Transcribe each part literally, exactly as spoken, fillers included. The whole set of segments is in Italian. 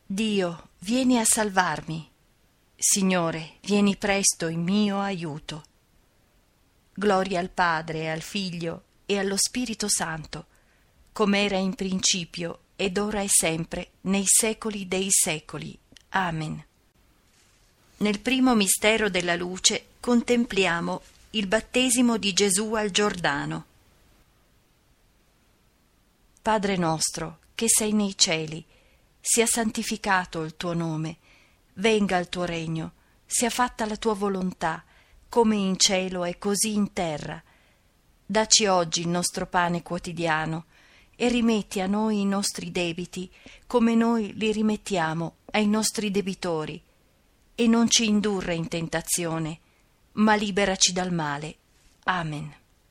Dio, vieni a salvarmi. Signore, vieni presto in mio aiuto. Gloria al Padre, al Figlio e allo Spirito Santo, come era in principio ed ora e sempre, nei secoli dei secoli. Amen. Nel primo mistero della luce contempliamo il battesimo di Gesù al Giordano. Padre nostro, che sei nei cieli, sia santificato il tuo nome, venga il tuo regno, sia fatta la tua volontà, come in cielo e così in terra. Dacci oggi il nostro pane quotidiano e rimetti a noi i nostri debiti, come noi li rimettiamo ai nostri debitori, e non ci indurre in tentazione, ma liberaci dal male. Amen.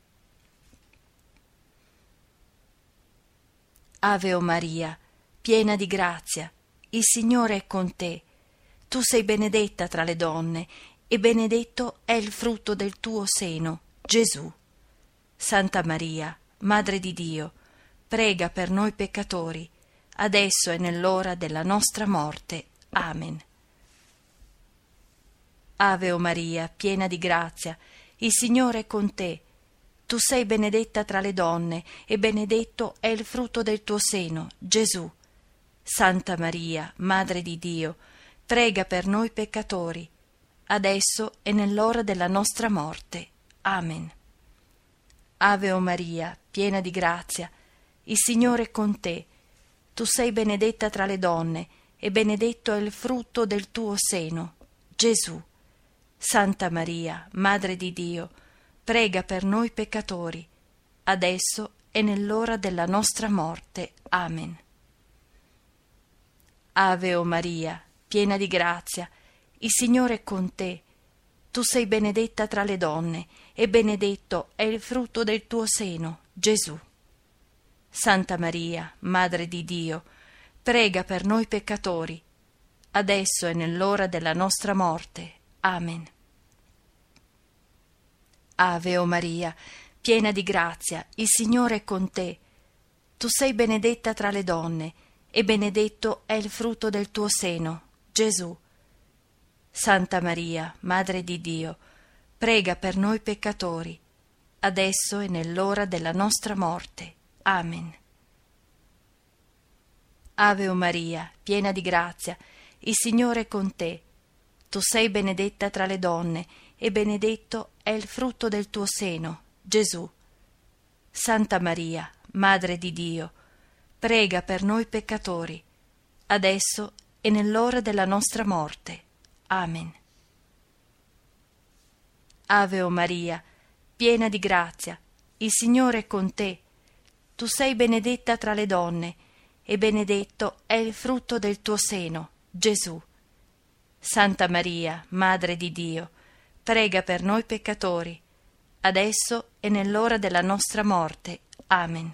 Ave o Maria, piena di grazia, il Signore è con te. Tu sei benedetta tra le donne, e benedetto è il frutto del tuo seno, Gesù. Santa Maria, Madre di Dio, prega per noi peccatori, adesso e nell'ora della nostra morte. Amen. Ave o Maria, piena di grazia, il Signore è con te. Tu sei benedetta tra le donne, e benedetto è il frutto del tuo seno, Gesù. Santa Maria, Madre di Dio, prega per noi peccatori, adesso e nell'ora della nostra morte. Amen. Ave o Maria, piena di grazia, il Signore è con te. Tu sei benedetta tra le donne, e benedetto è il frutto del tuo seno, Gesù. Santa Maria, Madre di Dio, prega per noi peccatori, adesso e nell'ora della nostra morte. Amen. Ave o Maria, piena di grazia, il Signore è con te. Tu sei benedetta tra le donne, e benedetto è il frutto del tuo seno, Gesù. Santa Maria, Madre di Dio, prega per noi peccatori, adesso e nell'ora della nostra morte. Amen. Ave o Maria, piena di grazia, il Signore è con te. Tu sei benedetta tra le donne, e benedetto è il frutto del tuo seno, Gesù. Santa Maria, Madre di Dio, prega per noi peccatori, adesso e nell'ora della nostra morte. Amen. Ave o Maria, piena di grazia, il Signore è con te. Tu sei benedetta tra le donne, e benedetto è il frutto del tuo seno, Gesù. Santa Maria, Madre di Dio, prega per noi peccatori, adesso e nell'ora della nostra morte. Amen. Ave o Maria, piena di grazia, il Signore è con te. Tu sei benedetta tra le donne, e benedetto è il frutto del tuo seno, Gesù. Santa Maria, Madre di Dio, prega per noi peccatori, adesso e nell'ora della nostra morte. Amen.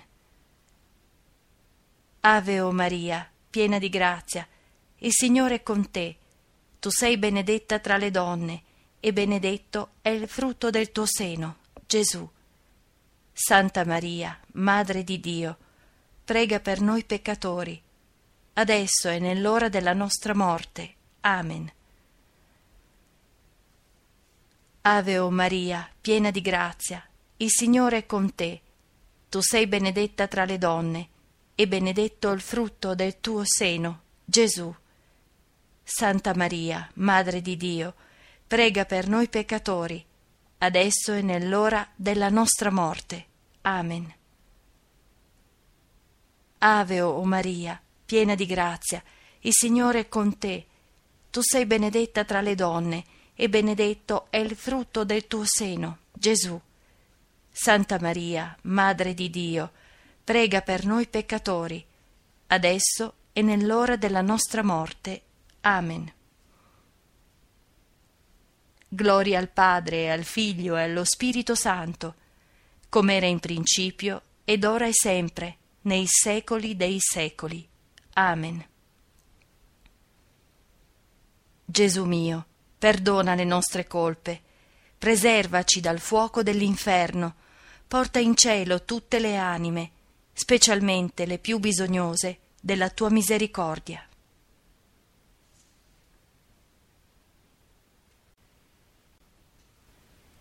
Ave o Maria, piena di grazia, il Signore è con te. Tu sei benedetta tra le donne, e benedetto è il frutto del tuo seno, Gesù. Santa Maria, Madre di Dio, prega per noi peccatori, adesso e nell'ora della nostra morte. Amen. Ave o Maria, piena di grazia, il Signore è con te. Tu sei benedetta tra le donne, e benedetto il frutto del tuo seno, Gesù. Santa Maria, Madre di Dio, prega per noi peccatori, adesso e nell'ora della nostra morte. Amen. Ave o Maria, piena di grazia, il Signore è con te. Tu sei benedetta tra le donne, e benedetto è il frutto del tuo seno, Gesù. Santa Maria, Madre di Dio, prega per noi peccatori, adesso e nell'ora della nostra morte. Amen. Gloria al Padre, al Figlio e allo Spirito Santo, come era in principio ed ora e sempre, nei secoli dei secoli. Amen. Gesù mio, perdona le nostre colpe, preservaci dal fuoco dell'inferno, porta in cielo tutte le anime, specialmente le più bisognose della tua misericordia.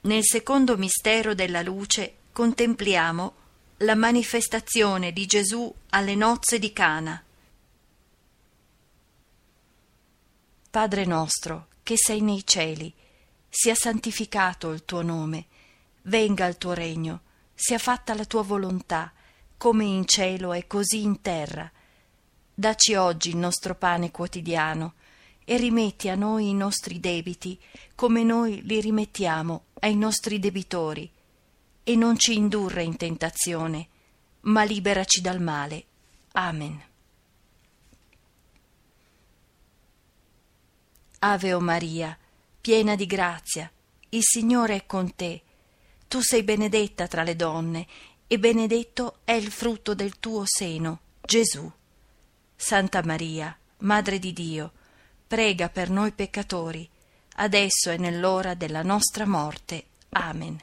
Nel secondo mistero della luce contempliamo la manifestazione di Gesù alle nozze di Cana. Padre nostro, che sei nei cieli, sia santificato il tuo nome, venga il tuo regno, sia fatta la tua volontà, come in cielo e così in terra. Dacci oggi il nostro pane quotidiano e rimetti a noi i nostri debiti, come noi li rimettiamo ai nostri debitori, e non ci indurre in tentazione, ma liberaci dal male. Amen. Ave o Maria, piena di grazia, il Signore è con te. Tu sei benedetta tra le donne, e benedetto è il frutto del tuo seno, Gesù. Santa Maria, Madre di Dio, prega per noi peccatori, adesso e nell'ora della nostra morte. Amen.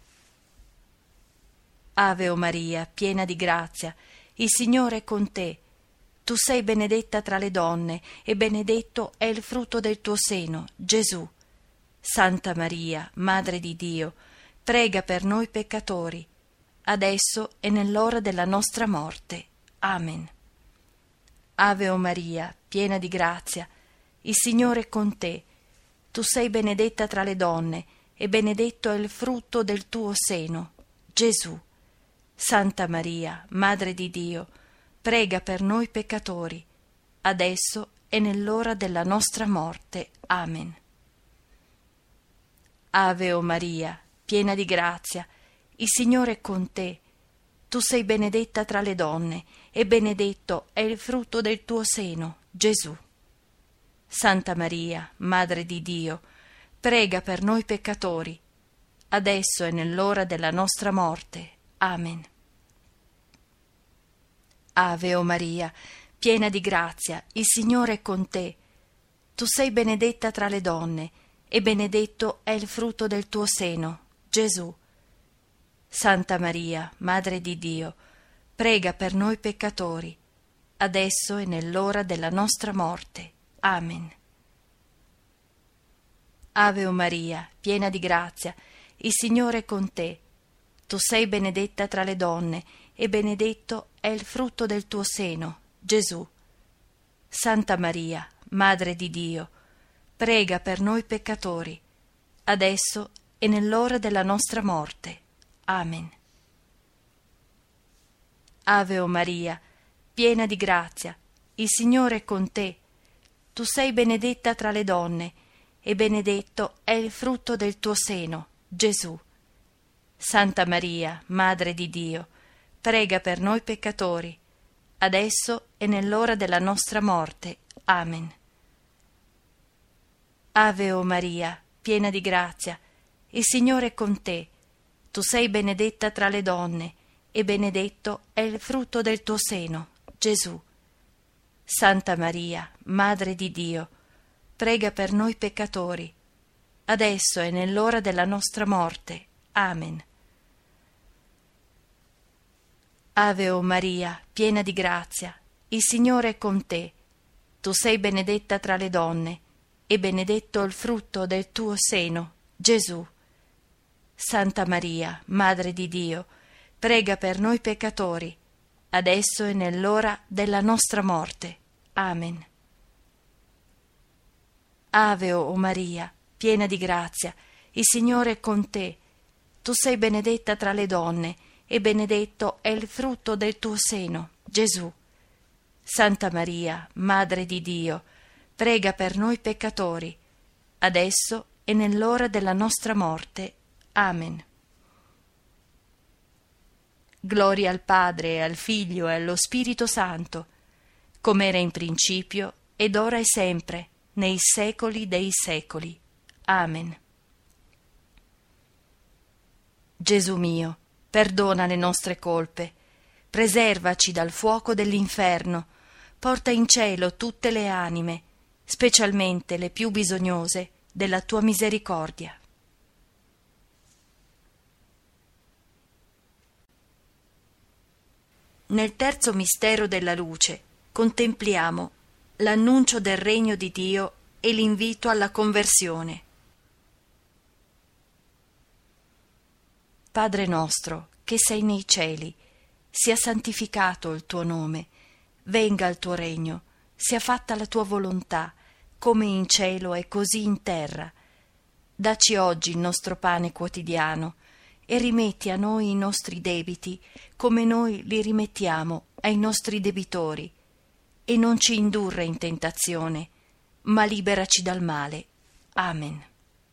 Ave o Maria, piena di grazia, il Signore è con te. Tu sei benedetta tra le donne, e benedetto è il frutto del tuo seno, Gesù. Santa Maria, Madre di Dio, prega per noi peccatori, adesso e nell'ora della nostra morte. Amen. Ave o Maria, piena di grazia, il Signore è con te. Tu sei benedetta tra le donne, e benedetto è il frutto del tuo seno, Gesù. Santa Maria, Madre di Dio, prega per noi peccatori, adesso e nell'ora della nostra morte. Amen. Ave o Maria, piena di grazia, il Signore è con te. Tu sei benedetta tra le donne, e benedetto è il frutto del tuo seno, Gesù. Santa Maria, Madre di Dio, prega per noi peccatori, adesso e nell'ora della nostra morte. Amen. Ave o Maria, piena di grazia, il Signore è con te. Tu sei benedetta tra le donne, e benedetto è il frutto del tuo seno, Gesù. Santa Maria, Madre di Dio, prega per noi peccatori, adesso e nell'ora della nostra morte. Amen. Ave o Maria, piena di grazia, il Signore è con te. Tu sei benedetta tra le donne, e benedetto è il frutto del tuo seno, Gesù. Santa Maria, Madre di Dio, prega per noi peccatori, adesso e nell'ora della nostra morte. Amen. Ave o Maria, piena di grazia, il Signore è con te. Tu sei benedetta tra le donne, e benedetto è il frutto del tuo seno, Gesù. Santa Maria, Madre di Dio, prega per noi peccatori, adesso e nell'ora della nostra morte. Amen. Ave o Maria, piena di grazia, il Signore è con te. Tu sei benedetta tra le donne, e benedetto è il frutto del tuo seno, Gesù. Santa Maria, Madre di Dio, prega per noi peccatori, adesso e nell'ora della nostra morte. Amen. Ave o Maria, piena di grazia, il Signore è con te. Tu sei benedetta tra le donne, e benedetto il frutto del tuo seno, Gesù. Santa Maria, Madre di Dio, prega per noi peccatori, adesso e nell'ora della nostra morte. Amen. Ave o Maria, piena di grazia, il Signore è con te. Tu sei benedetta tra le donne, e benedetto è il frutto del tuo seno, Gesù. Santa Maria, Madre di Dio, prega per noi peccatori, adesso e nell'ora della nostra morte. Amen. Gloria al Padre, e al Figlio e allo Spirito Santo, come era in principio, ed ora e sempre, nei secoli dei secoli. Amen. Gesù mio, perdona le nostre colpe, preservaci dal fuoco dell'inferno, porta in cielo tutte le anime, specialmente le più bisognose della tua misericordia. Nel terzo mistero della luce contempliamo l'annuncio del regno di Dio e l'invito alla conversione. Padre nostro, che sei nei cieli, sia santificato il tuo nome, venga il tuo regno, sia fatta la tua volontà, come in cielo e così in terra. Dacci oggi il nostro pane quotidiano e rimetti a noi i nostri debiti, come noi li rimettiamo ai nostri debitori, e non ci indurre in tentazione, ma liberaci dal male. Amen.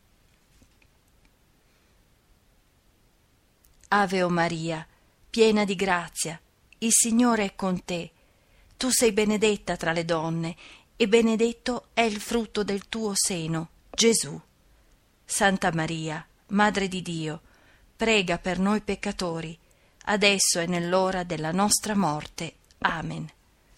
Ave o Maria, piena di grazia, il Signore è con te. Tu sei benedetta tra le donne, e benedetto è il frutto del tuo seno, Gesù. Santa Maria, Madre di Dio, prega per noi peccatori, adesso e nell'ora della nostra morte. Amen.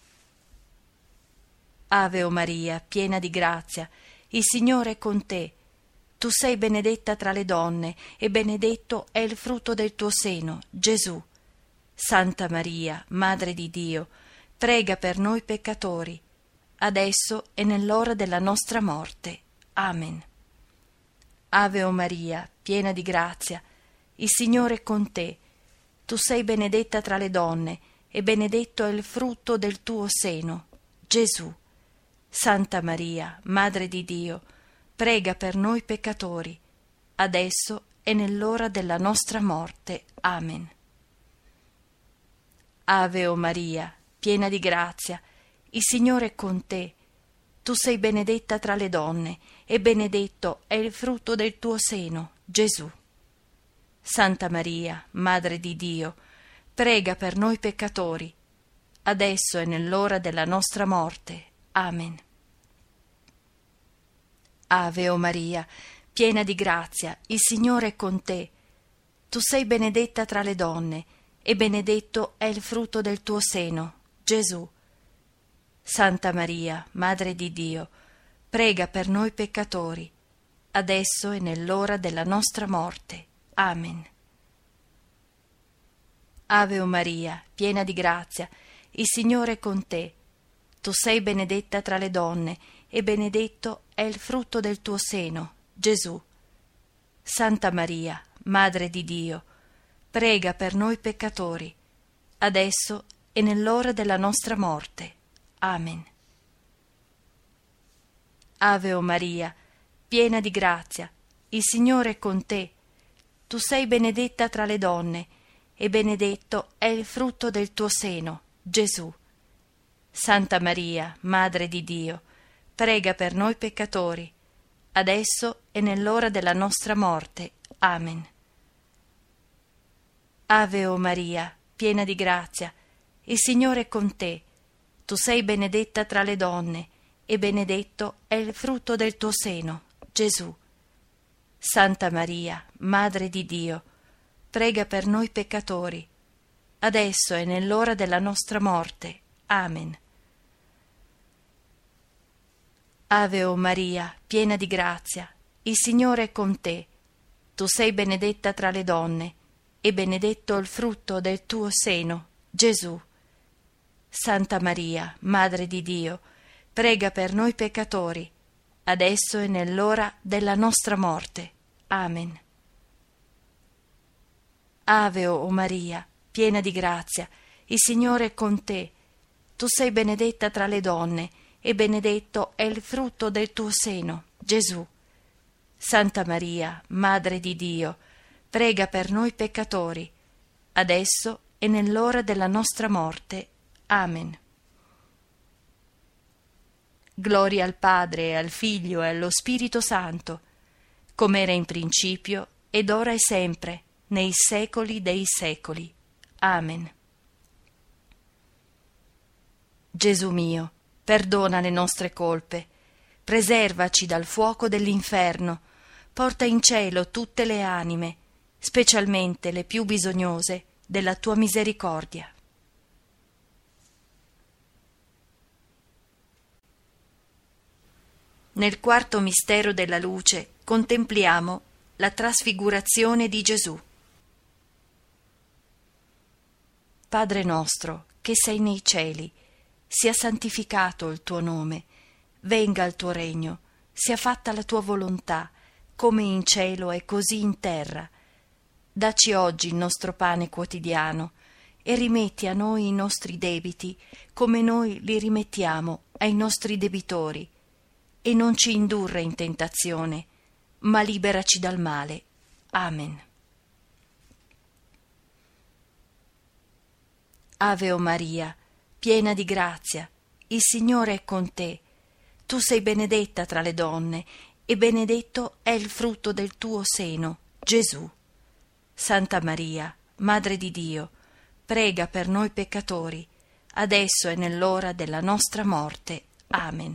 Ave o Maria, piena di grazia, il Signore è con te. Tu sei benedetta tra le donne, e benedetto è il frutto del tuo seno, Gesù. Santa Maria, Madre di Dio, prega per noi peccatori, adesso e nell'ora della nostra morte. Amen. Ave o Maria, piena di grazia, il Signore è con te. Tu sei benedetta tra le donne, e benedetto è il frutto del tuo seno, Gesù. Santa Maria, Madre di Dio, prega per noi peccatori, adesso e nell'ora della nostra morte. Amen. Ave o Maria, piena di grazia, il Signore è con te. Tu sei benedetta tra le donne, e benedetto è il frutto del tuo seno, Gesù. Santa Maria, Madre di Dio, prega per noi peccatori, adesso e nell'ora della nostra morte. Amen. Ave o Maria, piena di grazia, il Signore è con te. Tu sei benedetta tra le donne, e benedetto è il frutto del tuo seno, Gesù. Santa Maria, Madre di Dio, prega per noi peccatori, adesso e nell'ora della nostra morte. Amen. Ave o Maria, piena di grazia, il Signore è con te. Tu sei benedetta tra le donne, e benedetto è il frutto del tuo seno, Gesù. Santa Maria, Madre di Dio, prega per noi peccatori, adesso e nell'ora della nostra morte. Amen. Ave o Maria, piena di grazia, il Signore è con te. Tu sei benedetta tra le donne, e benedetto è il frutto del tuo seno, Gesù. Santa Maria, Madre di Dio, prega per noi peccatori, adesso e nell'ora della nostra morte. Amen. Ave o Maria, piena di grazia, il Signore è con te. Tu sei benedetta tra le donne, e benedetto è il frutto del tuo seno, Gesù. Santa Maria, Madre di Dio, prega per noi peccatori, adesso e nell'ora della nostra morte. Amen. Ave o Maria, piena di grazia, il Signore è con te. Tu sei benedetta tra le donne, e benedetto il frutto del tuo seno, Gesù. Santa Maria, Madre di Dio, prega per noi peccatori, adesso e nell'ora della nostra morte. Amen. Ave o Maria, piena di grazia, il Signore è con te. Tu sei benedetta tra le donne, e benedetto è il frutto del tuo seno, Gesù. Santa Maria, Madre di Dio, prega per noi peccatori, adesso e nell'ora della nostra morte. Amen. Gloria al Padre, e al Figlio, e allo Spirito Santo, come era in principio, ed ora e sempre, nei secoli dei secoli. Amen. Gesù mio, perdona le nostre colpe, preservaci dal fuoco dell'inferno, porta in cielo tutte le anime, specialmente le più bisognose della tua misericordia. Nel quarto mistero della luce contempliamo la trasfigurazione di Gesù. Padre nostro, che sei nei cieli, sia santificato il tuo nome, venga il tuo regno, sia fatta la tua volontà, come in cielo e così in terra. Dacci oggi il nostro pane quotidiano e rimetti a noi i nostri debiti come noi li rimettiamo ai nostri debitori, e non ci indurre in tentazione, ma liberaci dal male. Amen. Ave o Maria, piena di grazia, il Signore è con te. Tu sei benedetta tra le donne, e benedetto è il frutto del tuo seno, Gesù. Santa Maria, Madre di Dio, prega per noi peccatori, adesso e nell'ora della nostra morte. Amen.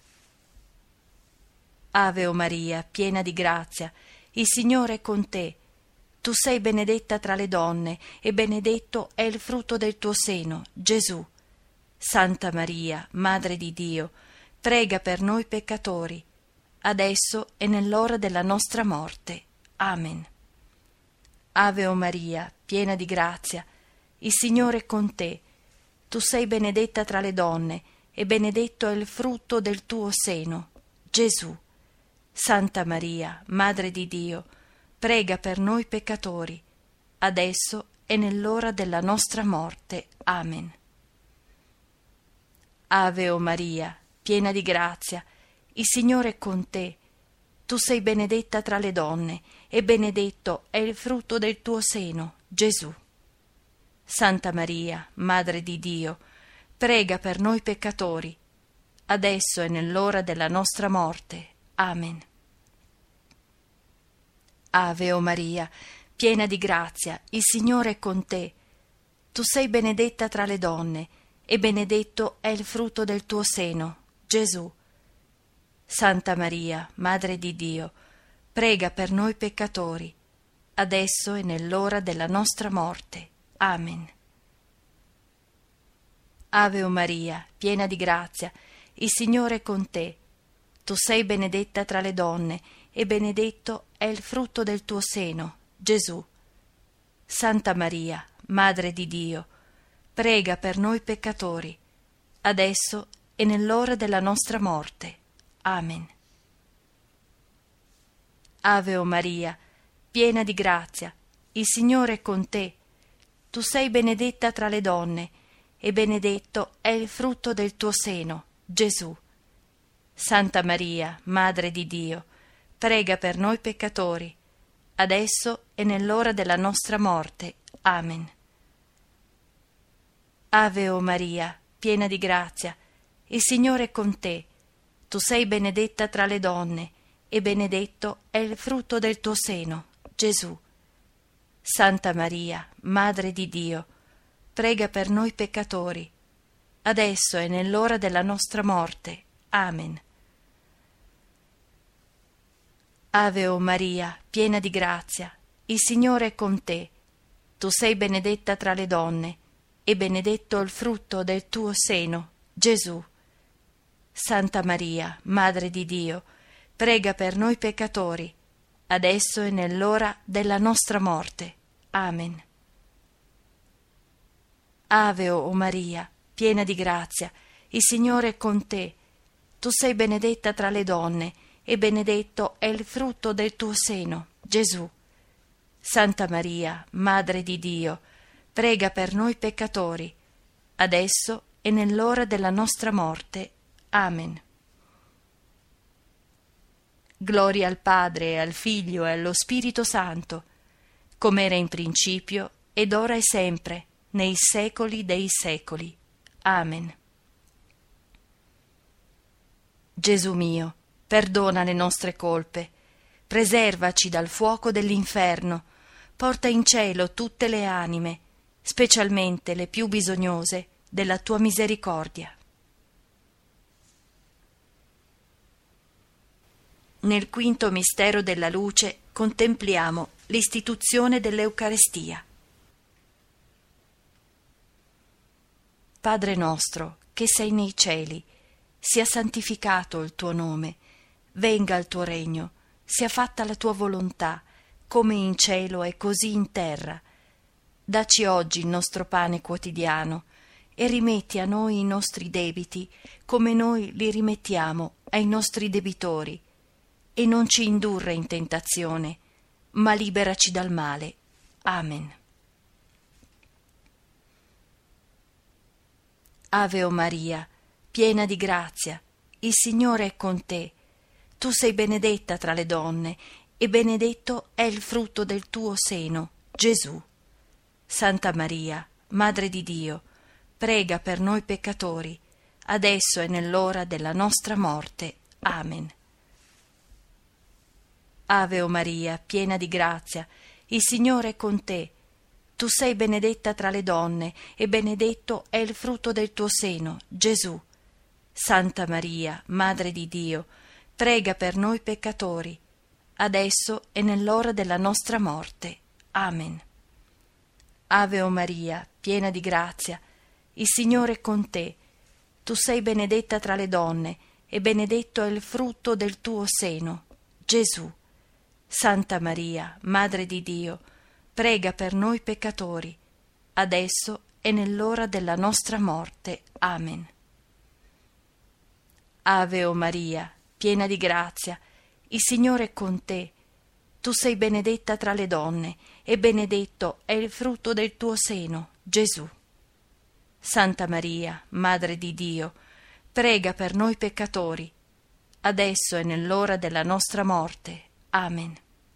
Ave o Maria, piena di grazia, il Signore è con te. Tu sei benedetta tra le donne, e benedetto è il frutto del tuo seno, Gesù. Santa Maria, Madre di Dio, prega per noi peccatori, adesso e nell'ora della nostra morte. Amen. Ave o Maria, piena di grazia, il Signore è con te. Tu sei benedetta tra le donne, e benedetto è il frutto del tuo seno, Gesù. Santa Maria, Madre di Dio, prega per noi peccatori, adesso e nell'ora della nostra morte. Amen. Ave o Maria, piena di grazia, il Signore è con te. Tu sei benedetta tra le donne, e benedetto è il frutto del tuo seno, Gesù. Santa Maria, Madre di Dio, prega per noi peccatori, adesso e nell'ora della nostra morte. Amen. Ave o Maria, piena di grazia, il Signore è con te. Tu sei benedetta tra le donne, e benedetto è il frutto del tuo seno, Gesù. Santa Maria, Madre di Dio, prega per noi peccatori, adesso e nell'ora della nostra morte. Amen. Ave o Maria, piena di grazia, il Signore è con te. Tu sei benedetta tra le donne, e benedetto è il frutto del tuo seno, Gesù. Santa Maria, Madre di Dio, prega per noi peccatori, adesso e nell'ora della nostra morte. Amen. Ave o Maria, piena di grazia, il Signore è con te. Tu sei benedetta tra le donne, e benedetto è il frutto del tuo seno, Gesù. Santa Maria, Madre di Dio, prega per noi peccatori, adesso e nell'ora della nostra morte. Amen. Ave o Maria, piena di grazia, il Signore è con te. Tu sei benedetta tra le donne, e benedetto è il frutto del tuo seno, Gesù. Santa Maria, Madre di Dio, prega per noi peccatori, adesso e nell'ora della nostra morte. Amen. Ave o Maria, piena di grazia, il Signore è con te. Tu sei benedetta tra le donne, e benedetto il frutto del tuo seno, Gesù. Santa Maria, Madre di Dio, prega per noi peccatori, adesso e nell'ora della nostra morte. Amen. Ave o Maria, piena di grazia, il Signore è con te. Tu sei benedetta tra le donne, e benedetto è il frutto del tuo seno, Gesù. Santa Maria, Madre di Dio, prega per noi peccatori, adesso e nell'ora della nostra morte. Amen. Gloria al Padre, e al Figlio e allo Spirito Santo, come era in principio, ed ora e sempre, nei secoli dei secoli. Amen. Gesù mio, perdona le nostre colpe, preservaci dal fuoco dell'inferno, porta in cielo tutte le anime, specialmente le più bisognose della tua misericordia. Nel quinto mistero della luce contempliamo l'istituzione dell'Eucarestia. Padre nostro, che sei nei cieli, sia santificato il tuo nome, venga il tuo regno, sia fatta la tua volontà, come in cielo e così in terra. Dacci oggi il nostro pane quotidiano, e rimetti a noi i nostri debiti, come noi li rimettiamo ai nostri debitori, e non ci indurre in tentazione, ma liberaci dal male. Amen. Ave o Maria, piena di grazia, il Signore è con te. Tu sei benedetta tra le donne, e benedetto è il frutto del tuo seno, Gesù. Santa Maria, Madre di Dio, prega per noi peccatori, adesso e nell'ora della nostra morte. Amen. Ave o Maria, piena di grazia, il Signore è con te. Tu sei benedetta tra le donne, e benedetto è il frutto del tuo seno, Gesù. Santa Maria, Madre di Dio, prega per noi peccatori, adesso e nell'ora della nostra morte. Amen. Ave o Maria, piena di grazia, il Signore è con te. Tu sei benedetta tra le donne, e benedetto è il frutto del tuo seno, Gesù. Santa Maria, Madre di Dio, prega per noi peccatori, adesso e nell'ora della nostra morte. Amen. Ave o Maria, piena di grazia, il Signore è con te. Tu sei benedetta tra le donne, e benedetto è il frutto del tuo seno, Gesù. Santa Maria, Madre di Dio, prega per noi peccatori, adesso e nell'ora della nostra morte. Amen.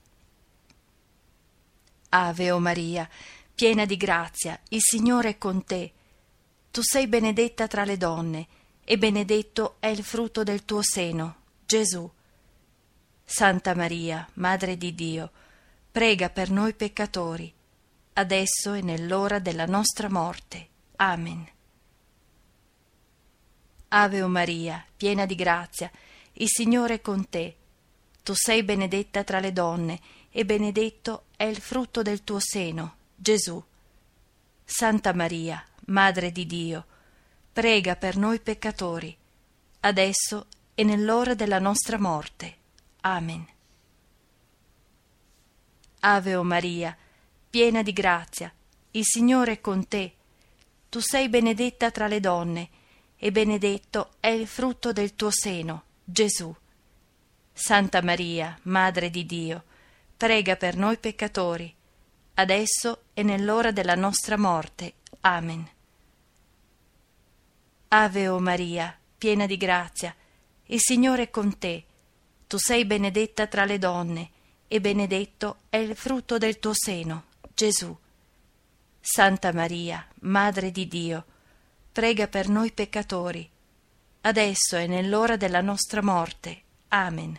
Ave o Maria, piena di grazia, il Signore è con te. Tu sei benedetta tra le donne, e benedetto è il frutto del tuo seno, Gesù. Santa Maria, Madre di Dio, prega per noi peccatori, adesso e nell'ora della nostra morte. Amen. Ave o Maria, piena di grazia, il Signore è con te. Tu sei benedetta tra le donne, e benedetto è il frutto del tuo seno, Gesù. Santa Maria, Madre di Dio, prega per noi peccatori, adesso e nell'ora della nostra morte. Amen. Ave o Maria, piena di grazia, il Signore è con te. Tu sei benedetta tra le donne, e benedetto è il frutto del tuo seno, Gesù. Santa Maria, Madre di Dio, prega per noi peccatori, adesso e nell'ora della nostra morte. Amen. Ave o Maria, piena di grazia, il Signore è con te. Tu sei benedetta tra le donne, e benedetto è il frutto del tuo seno, Gesù. Santa Maria, Madre di Dio, prega per noi peccatori, adesso e nell'ora della nostra morte. Amen.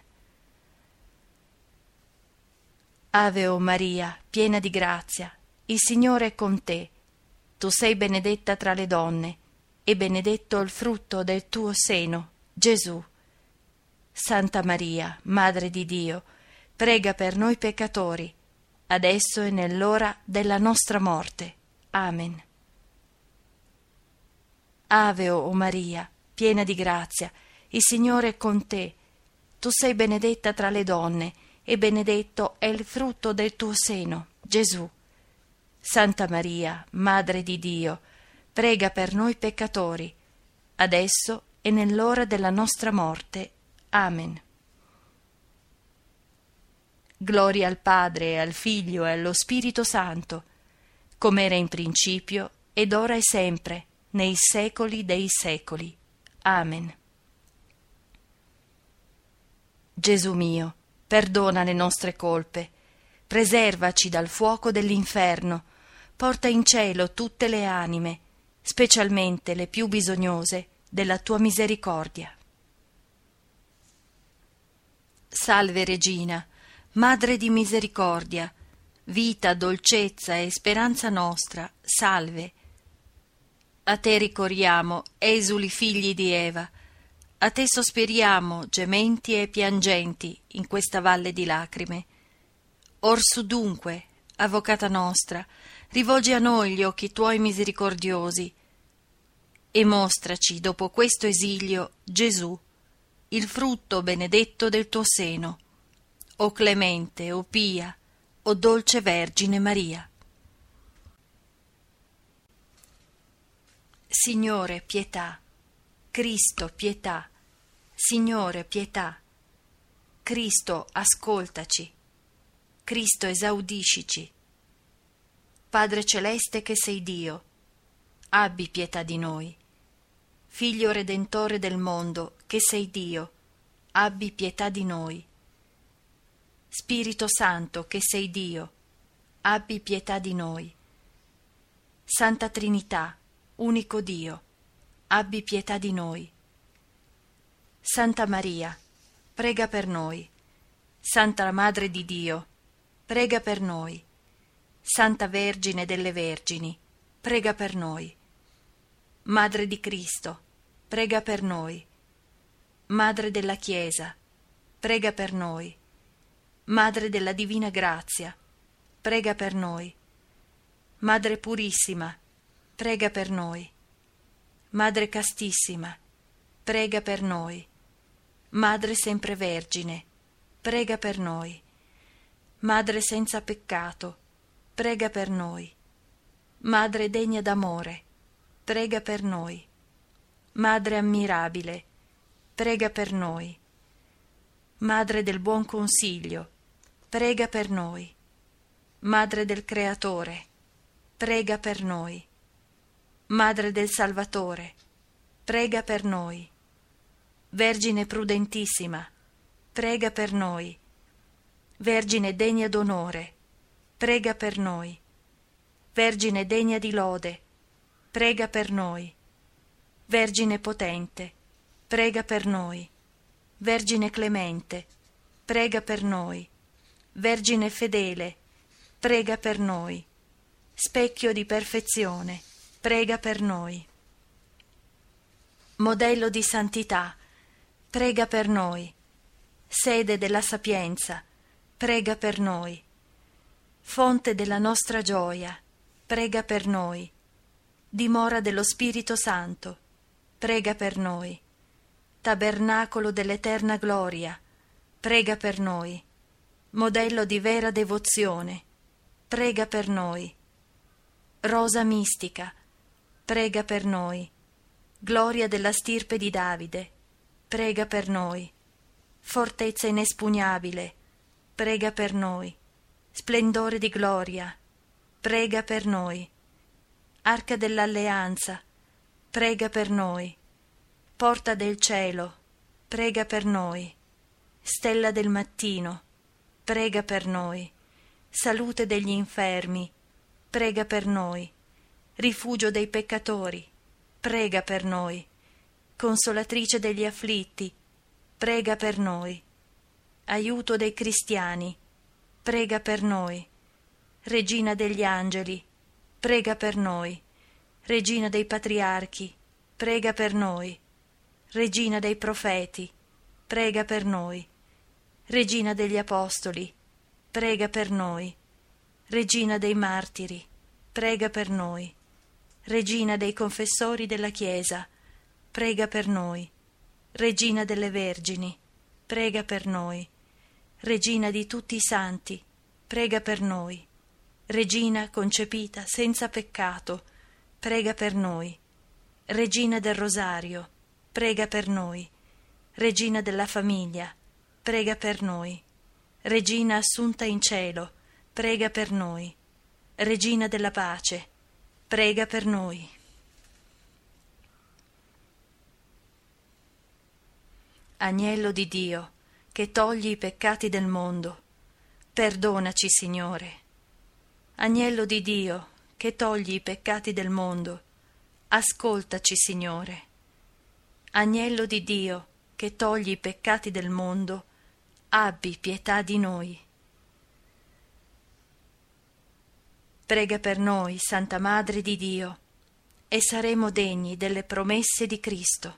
Ave o Maria, piena di grazia, il Signore è con te. Tu sei benedetta tra le donne, e benedetto il frutto del tuo seno, Gesù. Santa Maria, Madre di Dio, prega per noi peccatori, adesso e nell'ora della nostra morte. Amen. Ave o Maria, piena di grazia, il Signore è con te. Tu sei benedetta tra le donne, e benedetto è il frutto del tuo seno, Gesù. Santa Maria, Madre di Dio, prega per noi peccatori, adesso e nell'ora della nostra morte. Amen. Gloria al Padre, al Figlio e allo Spirito Santo, come era in principio, ed ora e sempre, nei secoli dei secoli. Amen. Gesù mio, perdona le nostre colpe, preservaci dal fuoco dell'inferno, porta in cielo tutte le anime, specialmente le più bisognose della tua misericordia. Salve Regina, Madre di misericordia, vita, dolcezza e speranza nostra, salve. A te ricorriamo, esuli figli di Eva, a te sospiriamo, gementi e piangenti, in questa valle di lacrime. Orsù dunque, Avvocata nostra, rivolgi a noi gli occhi tuoi misericordiosi e mostraci, dopo questo esilio, Gesù, il frutto benedetto del tuo seno, o clemente, o pia, o dolce Vergine Maria. Signore, pietà. Cristo, pietà. Signore, pietà. Cristo, ascoltaci. Cristo, esaudiscici. Padre celeste che sei Dio, abbi pietà di noi. Figlio redentore del mondo che sei Dio, abbi pietà di noi. Spirito Santo che sei Dio, abbi pietà di noi. Santa Trinità, unico Dio, abbi pietà di noi. Santa Maria, prega per noi. Santa Madre di Dio, prega per noi. Santa Vergine delle Vergini, prega per noi. Madre di Cristo, prega per noi. Madre della Chiesa, prega per noi. Madre della Divina Grazia, prega per noi. Madre Purissima, prega per noi. Madre Castissima, prega per noi. Madre Sempre Vergine, prega per noi. Madre senza peccato, prega per noi. Madre degna d'amore, prega per noi. Madre ammirabile, prega per noi. Madre del buon consiglio, prega per noi. Madre del Creatore, prega per noi. Madre del Salvatore, prega per noi. Vergine prudentissima, prega per noi. Vergine degna d'onore, prega per noi. Vergine degna di lode, prega per noi. Vergine potente, prega per noi. Vergine clemente, prega per noi. Vergine fedele, prega per noi. Specchio di perfezione, prega per noi. Modello di santità, prega per noi. Sede della sapienza, prega per noi. Fonte della nostra gioia, prega per noi. Dimora dello Spirito Santo, prega per noi. Tabernacolo dell'eterna gloria, prega per noi. Modello di vera devozione, prega per noi. Rosa mistica, prega per noi. Gloria della stirpe di Davide, prega per noi. Fortezza inespugnabile, prega per noi. Splendore di gloria, prega per noi. Arca dell'alleanza, prega per noi. Porta del cielo, prega per noi. Stella del mattino, prega per noi. Salute degli infermi, prega per noi. Rifugio dei peccatori, prega per noi. Consolatrice degli afflitti, prega per noi. Aiuto dei cristiani, prega per noi. Regina degli angeli, prega per noi. Regina dei patriarchi, prega per noi. Regina dei profeti, prega per noi. Regina degli apostoli, prega per noi. Regina dei martiri, prega per noi. Regina dei confessori della Chiesa, prega per noi. Regina delle Vergini, prega per noi. Regina di tutti i santi, prega per noi. Regina concepita senza peccato, prega per noi. Regina del Rosario, prega per noi. Regina della famiglia, prega per noi. Regina assunta in cielo, prega per noi. Regina della pace, prega per noi. Agnello di Dio, che togli i peccati del mondo, perdonaci, Signore. Agnello di Dio, che togli i peccati del mondo, ascoltaci, Signore. Agnello di Dio, che togli i peccati del mondo, abbi pietà di noi. Prega per noi, Santa Madre di Dio, e saremo degni delle promesse di Cristo.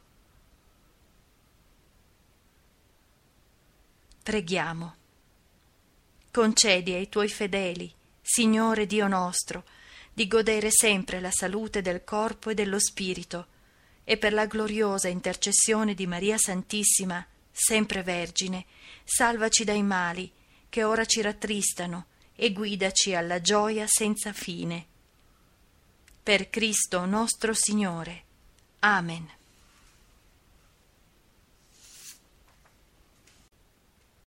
Preghiamo. Concedi ai tuoi fedeli, Signore Dio nostro, di godere sempre la salute del corpo e dello spirito, e per la gloriosa intercessione di Maria Santissima, sempre Vergine, salvaci dai mali che ora ci rattristano e guidaci alla gioia senza fine. Per Cristo nostro Signore. Amen.